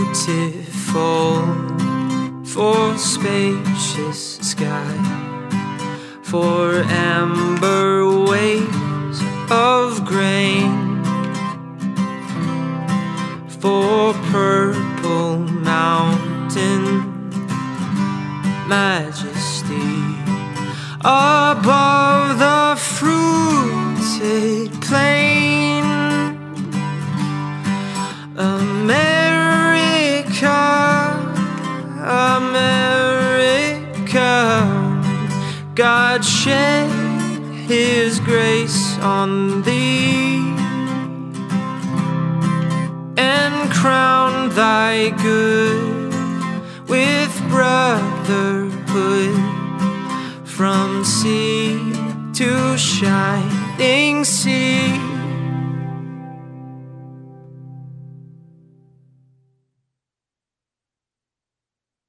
beautiful, for spacious sky, for amber waves of grain, for purple mountain majesty, above the fruited plain. America, America, God shed His grace on thee and crowned thy good with brotherhood, from sea to shining